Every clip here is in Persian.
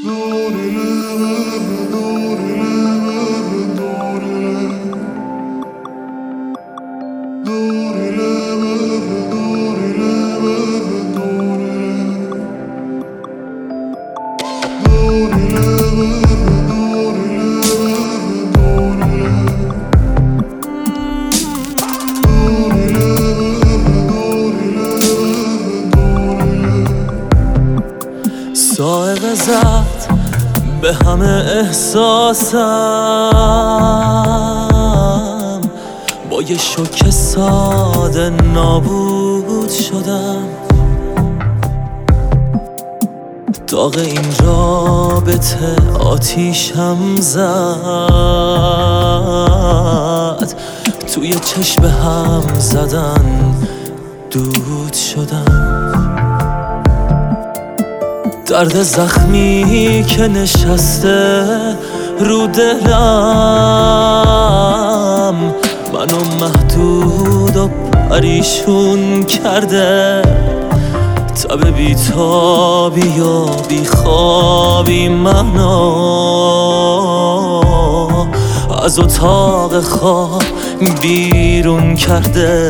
سائق زد به همه احساسم، با یه شوک ساده نابود شدم. داغ این رابطه آتیشم زد، توی چشم هم زدن دود شدم. درد زخمی که نشسته رو دلم، منو محدود و پریشون کرده. تب بیتابی و بیخوابی منو از اتاق خواب بیرون کرده.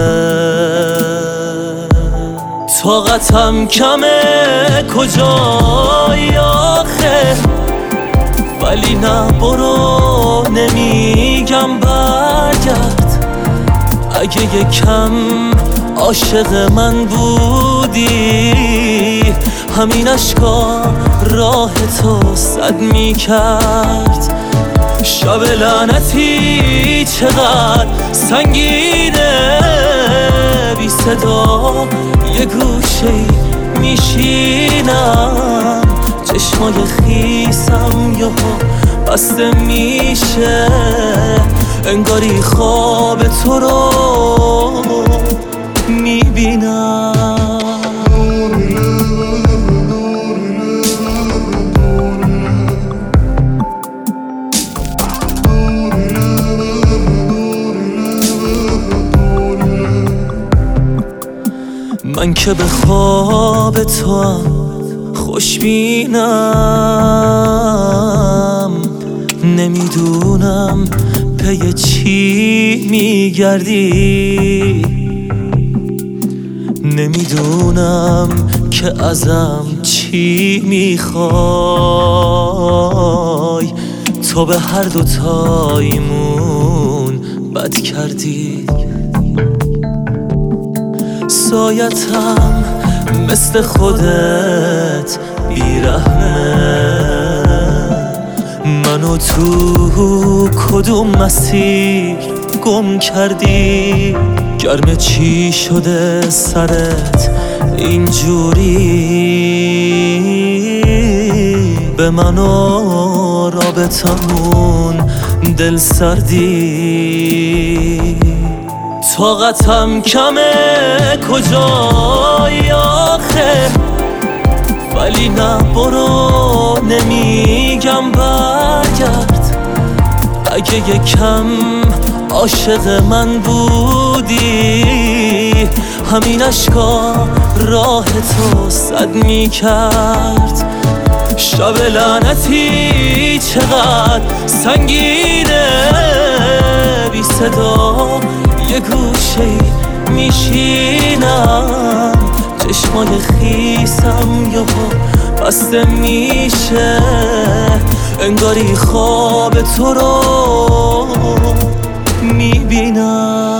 طاقتم کمه کجایی آخه، ولی نه برو نمیگم برگرد. اگه یکم عاشق من بودی، همین اشکا راه تو سد میکرد. شب لعنتی چقدر سنگینه، بی صدا یه گوشه میشینم. چشمای خیسم یهو بسته میشه، انگاری خواب تو رو میبینم. من که به خواب تو هم خوشبینم، نمیدونم پی چی میگردی، نمیدونم که ازم چی میخوای. تو به هر دوتایمون بد کردی. سایتم مثل خودت بیرحمه، منو تو کدوم مسیر گم کردی؟ گرم چی شده سرت اینجوری؟ به من و رابطمون دل سردی. طاقتم کمه کجایی آخه، ولی نه برو نمیگم برگرد. اگه یکم عاشق من بودی، همین اشکا راه تو سد میکرد. شب لعنتی چقدر سنگینه، بی صدا یه گوشه میشینم. چشمای خیسم یهو بسته میشه، انگاری خواب تو رو میبینم.